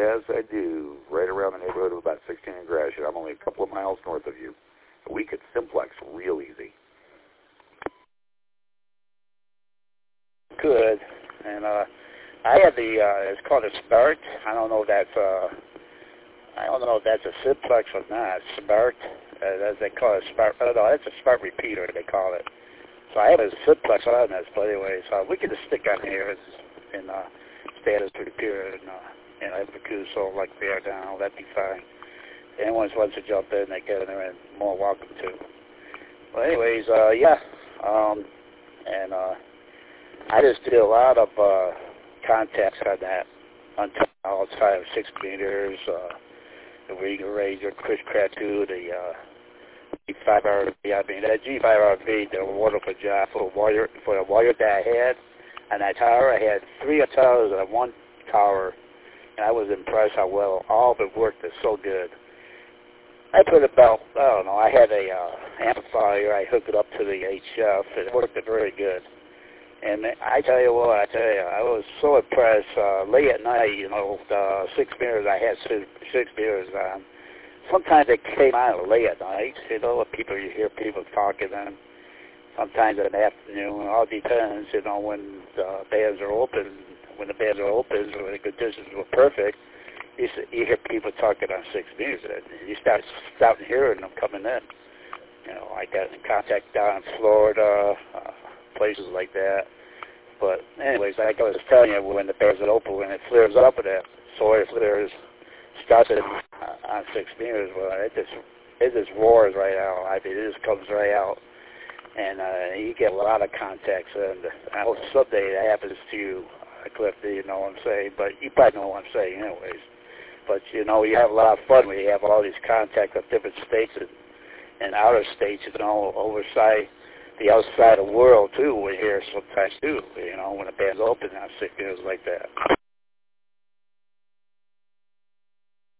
Yes, I do. Right around the neighborhood of about 16 and Gratiot. I'm only a couple of miles north of you. So we could simplex real easy. Good. And I had the, it's called a Smart. I don't know if that's a simplex or not. Smart, as they call it, Smart. Oh, no, that's a Smart repeater, they call it. So I have a simplex on this, but anyway, so we can just stick on here and status repeater and I have a so like they are now, that'd be fine. Anyone who wants to jump in, they get in there and more welcome to. Well, anyways, yeah, and I just did a lot of contacts on that until outside of 6 meters, the Regal Ranger, Chris Kratu, the G5RV. I mean, that G5RV did a wonderful job for the wire that I had. And that tower, I had 3 towers and 1 tower, and I was impressed how well all of it worked. It's so good. I put about, I don't know, I had a amplifier. I hooked it up to the HF, and it worked very good. And I tell you what, I was so impressed. Late at night, you know, the 6 mirrors, I had 6 mirrors on. Sometimes they came on late at night, you know, you hear people talking, and sometimes in the afternoon. It all depends, you know, when the bands are open. When the bands are open, when the conditions were perfect, you hear people talking on 6 meters, and you start hearing them coming in. You know, I got in contact down in Florida, places like that. But anyways, like I was telling you, when the bands are open, when it flares up with that soil flares, starts on 6 meters, well, it just roars right out. I mean, it just comes right out. And you get a lot of contacts, and I hope someday that happens to you, Clifty, you know what I'm saying, but you probably know what I'm saying anyways. But, you know, you have a lot of fun when you have all these contacts of different states and outer states, you know, the outside of the world, too, we hear sometimes, too, you know, when the band's open on 6 years like that.